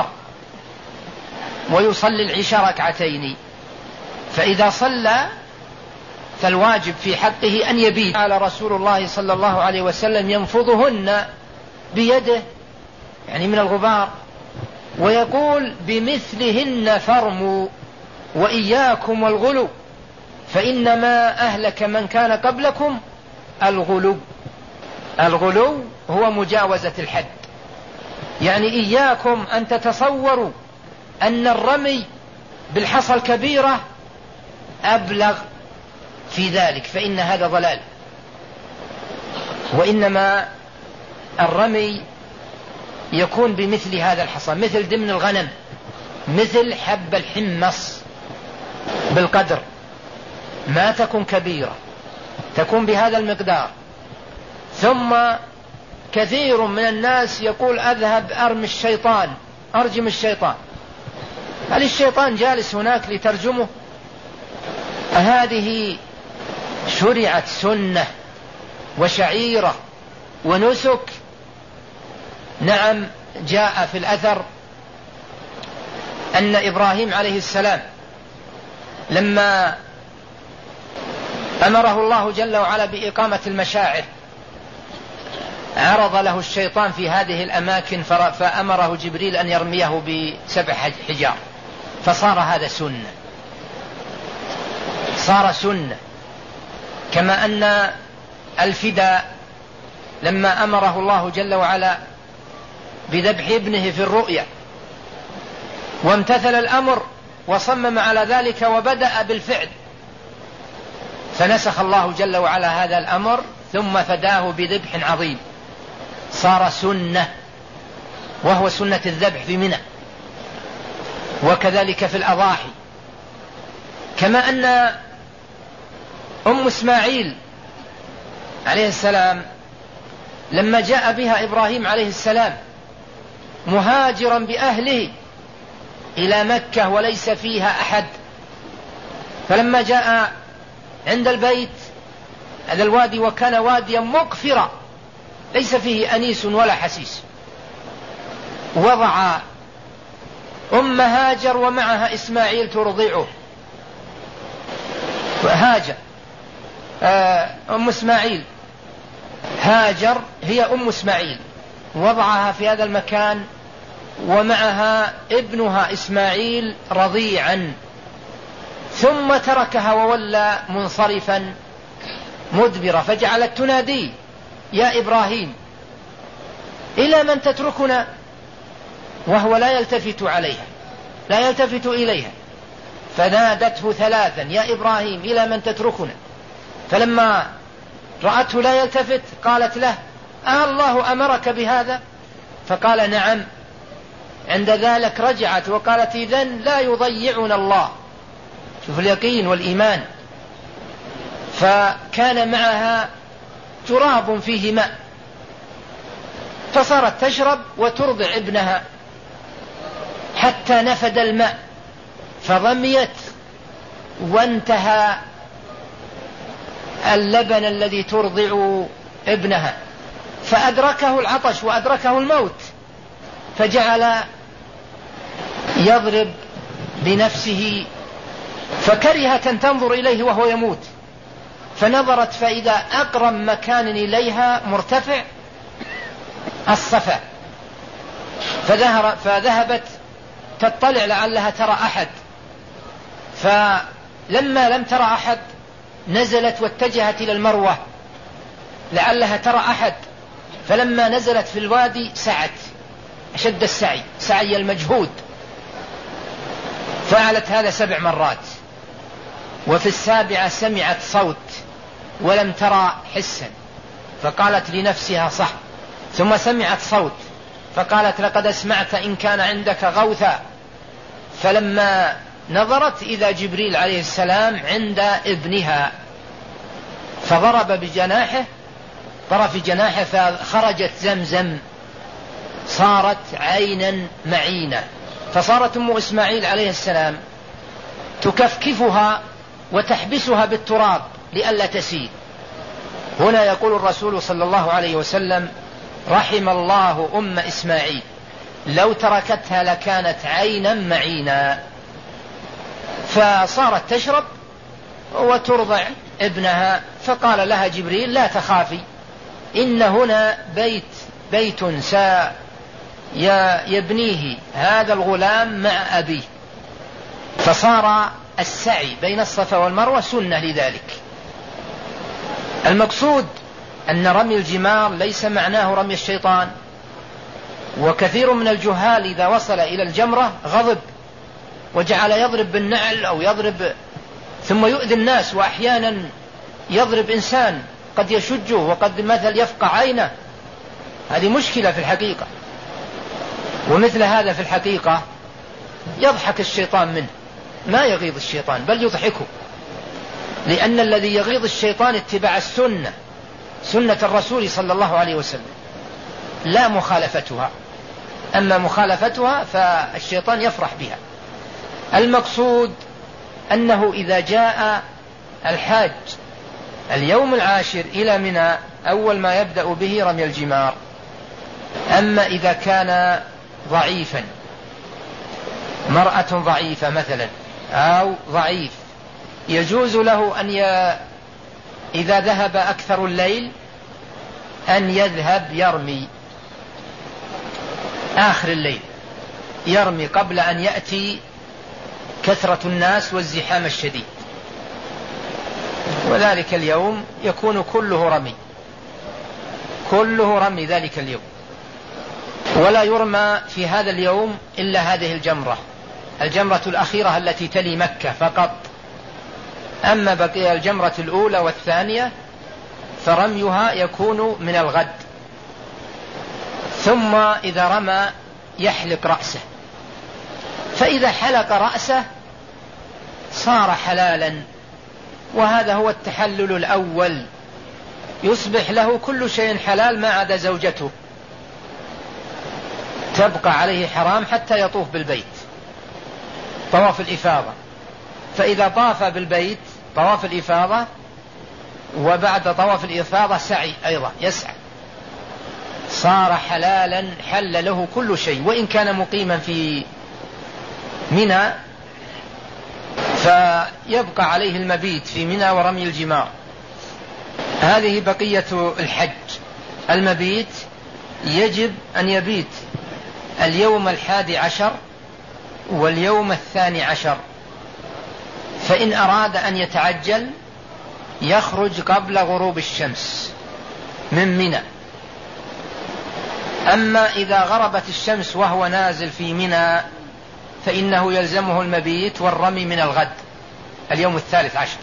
ويصلي العشاء 2. فإذا صلى فالواجب في حقه أن يبيت. على رسول الله صلى الله عليه وسلم ينفضهن بيده، يعني من الغبار، ويقول بمثلهن فارموا وإياكم والغلو فإنما أهلك من كان قبلكم الغلو. الغلو هو مجاوزة الحد، يعني إياكم أن تتصوروا أن الرمي بالحصى الكبيرة أبلغ في ذلك، فإن هذا ضلال. وإنما الرمي يكون بمثل هذا الحصى، مثل دمن الغنم، مثل حب الحمص، بالقدر، ما تكون كبيرة، تكون بهذا المقدار. ثم كثير من الناس يقول أذهب أرمي الشيطان، أرجم الشيطان. هل الشيطان جالس هناك لترجمه؟ هذه شرعت سنة وشعيرة ونسك. نعم، جاء في الأثر أن إبراهيم عليه السلام لما أمره الله جل وعلا بإقامة المشاعر عرض له الشيطان في هذه الأماكن فأمره جبريل أن يرميه ب7 حجار، فصار هذا سنة، صار سنة. كما أن الفداء لما أمره الله جل وعلا بذبح ابنه في الرؤيا وامتثل الأمر وصمم على ذلك وبدأ بالفعل، فنسخ الله جل وعلا هذا الأمر ثم فداه بذبح عظيم، صار سنة، وهو سنة الذبح في منى، وكذلك في الأضاحي. كما أن أم إسماعيل عليه السلام لما جاء بها إبراهيم عليه السلام مهاجرا بأهله إلى مكة وليس فيها أحد، فلما جاء عند البيت هذا الوادي وكان واديا مقفرا ليس فيه أنيس ولا حسيس، وضع أم هاجر ومعها إسماعيل ترضعه. هاجر أم إسماعيل، هاجر هي أم إسماعيل، وضعها في هذا المكان ومعها ابنها إسماعيل رضيعا، ثم تركها وولى منصرفا مدبرا، فجعلت تنادي: يا إبراهيم إلى من تتركنا؟ وهو لا يلتفت عليها، لا يلتفت إليها، فنادته 3: يا إبراهيم إلى من تتركنا؟ فلما رأته لا يلتفت قالت له: الله أمرك بهذا؟ فقال: نعم. عند ذلك رجعت وقالت: إذن لا يضيعنا الله. شوف اليقين والإيمان. فكان معها تراب فيه ماء، فصارت تشرب وترضع ابنها حتى نفد الماء فضميت وانتهى اللبن الذي ترضع ابنها، فأدركه العطش وأدركه الموت، فجعل يضرب بنفسه، فكرهت أن تنظر إليه وهو يموت، فنظرت فإذا أقرب مكان إليها مرتفع الصفا، فذهبت تطلع لعلها ترى أحد، فلما لم ترى أحد نزلت واتجهت إلى المروة لعلها ترى أحد، فلما نزلت في الوادي سعت أشد السعي، سعي المجهود، فعلت هذا 7 مرات، وفي السابعة سمعت صوت ولم ترى حسا، فقالت لنفسها: صح. ثم سمعت صوت فقالت: لقد اسمعت إن كان عندك غوثا. فلما نظرت إذا جبريل عليه السلام عند ابنها، فضرب بجناحه، طرف جناحه، فخرجت زمزم، صارت عينا معينة، فصارت أم إسماعيل عليه السلام تكفكفها وتحبسها بالتراب لئلا تسيل. هنا يقول الرسول صلى الله عليه وسلم: رحم الله أم إسماعيل، لو تركتها لكانت عينا معينا. فصارت تشرب وترضع ابنها، فقال لها جبريل: لا تخافي، إن هنا بيت يبنيه هذا الغلام مع أبيه. فصار السعي بين الصفا والمروة سنة لذلك. المقصود أن رمي الجمار ليس معناه رمي الشيطان، وكثير من الجهال إذا وصل إلى الجمرة غضب وجعل يضرب بالنعل أو يضرب ثم يؤذي الناس، وأحيانا يضرب إنسان قد يشجه وقد مثل يفقع عينه. هذه مشكلة في الحقيقة، ومثل هذا في الحقيقة يضحك الشيطان منه، ما يغيظ الشيطان بل يضحكه، لأن الذي يغيظ الشيطان اتباع السنة، سنة الرسول صلى الله عليه وسلم، لا مخالفتها. أما مخالفتها فالشيطان يفرح بها. المقصود أنه إذا جاء الحاج اليوم العاشر إلى منى أول ما يبدأ به رمي الجمار. أما إذا كان ضعيفا، مرأة ضعيفة مثلا أو ضعيف، يجوز له أن إذا ذهب أكثر الليل أن يذهب يرمي آخر الليل، يرمي قبل أن يأتي كثرة الناس والزحام الشديد، وذلك اليوم يكون كله رمي ذلك اليوم، ولا يرمى في هذا اليوم إلا هذه الجمرة الأخيرة التي تلي مكة فقط. أما بقي الجمرة الأولى والثانية فرميها يكون من الغد. ثم إذا رمى يحلق رأسه، فإذا حلق رأسه صار حلالا، وهذا هو التحلل الأول، يصبح له كل شيء حلال ما عدا زوجته، تبقى عليه حرام حتى يطوف بالبيت طواف الإفاضة. فإذا طاف بالبيت طواف الإفاضة، وبعد طواف الإفاضة سعي أيضا يسعى، صار حلالا، حل له كل شيء، وإن كان مقيما في منى فيبقى عليه المبيت في منى ورمي الجمار. هذه بقية الحج. المبيت يجب أن يبيت اليوم 11 واليوم 12، فإن أراد أن يتعجل يخرج قبل غروب الشمس من منى. أما إذا غربت الشمس وهو نازل في منى فإنه يلزمه المبيت والرمي من الغد اليوم 13.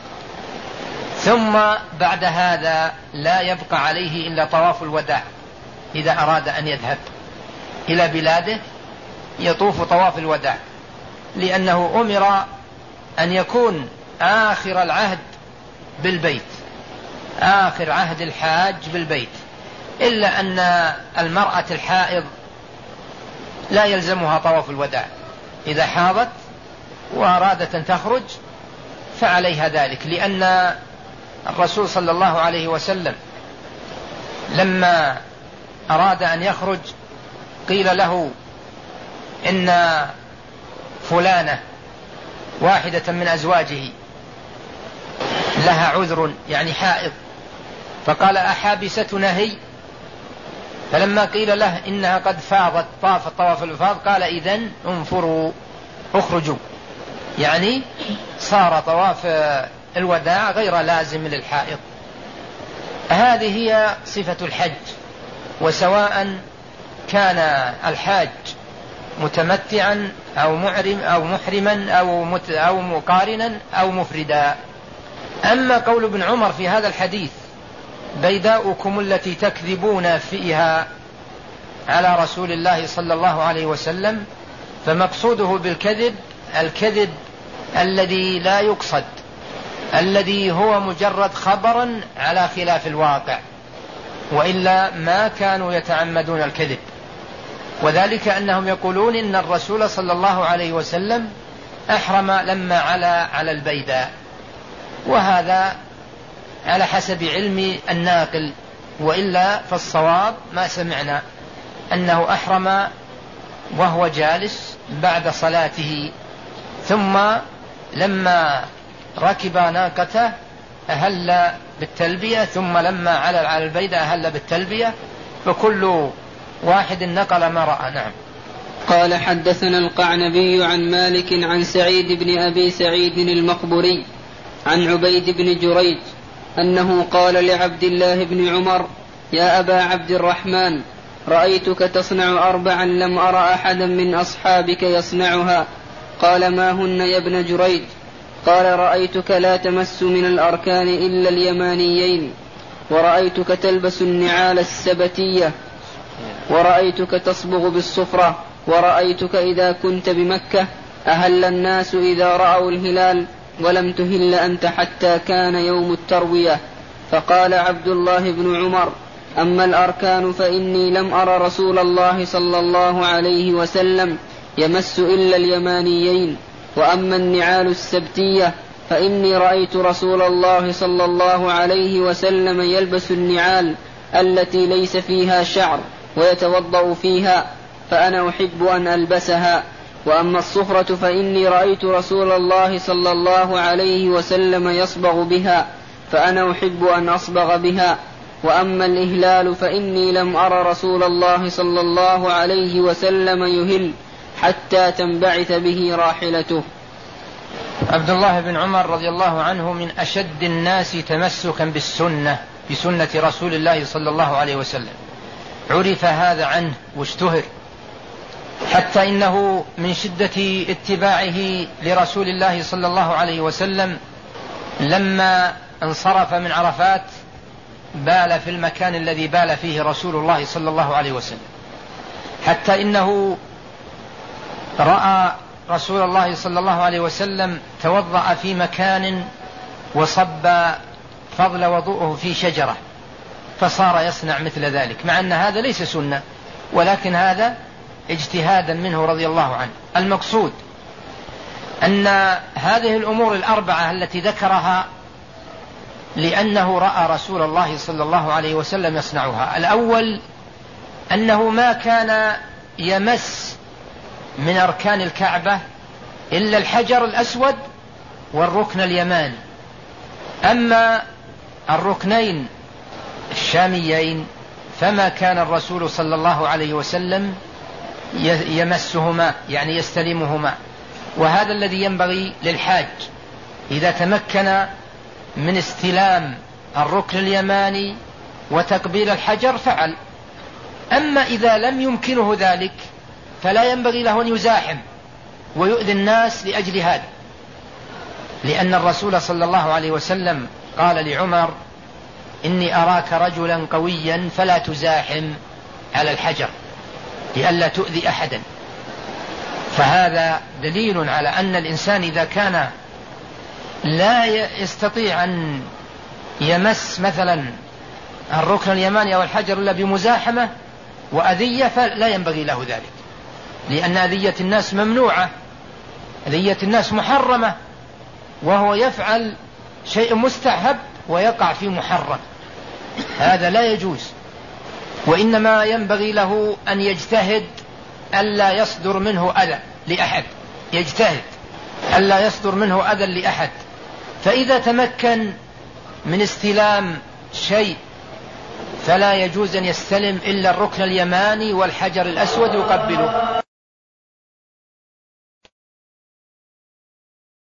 ثم بعد هذا لا يبقى عليه إلا طواف الوداع، إذا أراد أن يذهب إلى بلاده يطوف طواف الوداع، لأنه أمر أن يكون آخر العهد بالبيت، آخر عهد الحاج بالبيت، إلا أن المرأة الحائض لا يلزمها طواف الوداع، إذا حاضت وأرادت أن تخرج فعليها ذلك، لأن الرسول صلى الله عليه وسلم لما أراد أن يخرج قيل له إن فلانة واحدة من أزواجه لها عذر، يعني حائض، فقال أحابستنا هي؟ فلما قيل له إنها قد فاضت طافت طواف الإفاضة قال إذن انفروا اخرجوا، يعني صار طواف الوداع غير لازم للحائض. هذه هي صفة الحج. وسواء كان الحاج متمتعا أو محرما أو مقارنا أو مفردا. أما قول ابن عمر في هذا الحديث بيداؤكم التي تكذبون فيها على رسول الله صلى الله عليه وسلم، فمقصوده بالكذب الكذب الذي لا يقصد، الذي هو مجرد خبرا على خلاف الواقع، وإلا ما كانوا يتعمدون الكذب. وذلك أنهم يقولون إن الرسول صلى الله عليه وسلم أحرم لما على البيداء، وهذا على حسب علم الناقل، وإلا فالصواب ما سمعنا أنه أحرم وهو جالس بعد صلاته، ثم لما ركب ناقته أهل بالتلبية، ثم لما على البيداء أهل بالتلبية، فكل واحد نقل ما رأى. نعم. قال حدثنا القعنبي عن مالك عن سعيد بن أبي سعيد المقبري عن عبيد بن جريج أنه قال لعبد الله بن عمر: يا أبا عبد الرحمن، رأيتك تصنع 4 لم أرى أحدا من أصحابك يصنعها. قال: ما هن يا ابن جريج؟ قال: رأيتك لا تمس من الأركان إلا اليمانيين، ورأيتك تلبس النعال السبتية، ورأيتك تصبغ بالصفرة، ورأيتك إذا كنت بمكة أهل الناس إذا رأوا الهلال، ولم تهل أنت حتى كان يوم التروية. فقال عبد الله بن عمر: أما الأركان فإني لم أر رسول الله صلى الله عليه وسلم يمس إلا اليمانيين، وأما النعال السبتية فإني رأيت رسول الله صلى الله عليه وسلم يلبس النعال التي ليس فيها شعر ويتوضأ فيها، فأنا أحب أن ألبسها. وأما الصفرة فإني رأيت رسول الله صلى الله عليه وسلم يصبغ بها، فأنا أحب أن أصبغ بها. وأما الإهلال فإني لم أر رسول الله صلى الله عليه وسلم يهل حتى تنبعث به راحلته. عبد الله بن عمر رضي الله عنه من أشد الناس تمسكا بسنة رسول الله صلى الله عليه وسلم، عرف هذا عنه واشتهر، حتى إنه من شدة اتباعه لرسول الله صلى الله عليه وسلم لما انصرف من عرفات بال في المكان الذي بال فيه رسول الله صلى الله عليه وسلم، حتى إنه رأى رسول الله صلى الله عليه وسلم توضأ في مكان وصب فضل وضوءه في شجرة، فصار يصنع مثل ذلك، مع أن هذا ليس سنة، ولكن هذا اجتهادا منه رضي الله عنه. المقصود أن هذه الأمور الأربعة التي ذكرها لأنه رأى رسول الله صلى الله عليه وسلم يصنعها. الأول أنه ما كان يمس من أركان الكعبة إلا الحجر الأسود والركن اليماني، أما الركنين الشاميين فما كان الرسول صلى الله عليه وسلم يمسهما، يعني يستلمهما، وهذا الذي ينبغي للحاج إذا تمكن من استلام الركن اليماني وتقبيل الحجر فعل. أما إذا لم يمكنه ذلك فلا ينبغي له أن يزاحم ويؤذي الناس لأجل هذا، لأن الرسول صلى الله عليه وسلم قال لعمر: إني أراك رجلا قويا فلا تزاحم على الحجر لئلا تؤذي أحدا. فهذا دليل على أن الإنسان إذا كان لا يستطيع أن يمس مثلا الركن اليماني أو الحجر إلا بمزاحمة وأذية فلا ينبغي له ذلك، لأن أذية الناس ممنوعة، أذية الناس محرمة، وهو يفعل شيء مستحب ويقع في محرم، هذا لا يجوز. وإنما ينبغي له أن يجتهد ألا يصدر منه أذى لأحد، يجتهد ألا يصدر منه أذى لأحد. فإذا تمكن من استلام شيء فلا يجوز أن يستلم إلا الركن اليماني والحجر الأسود يقبله،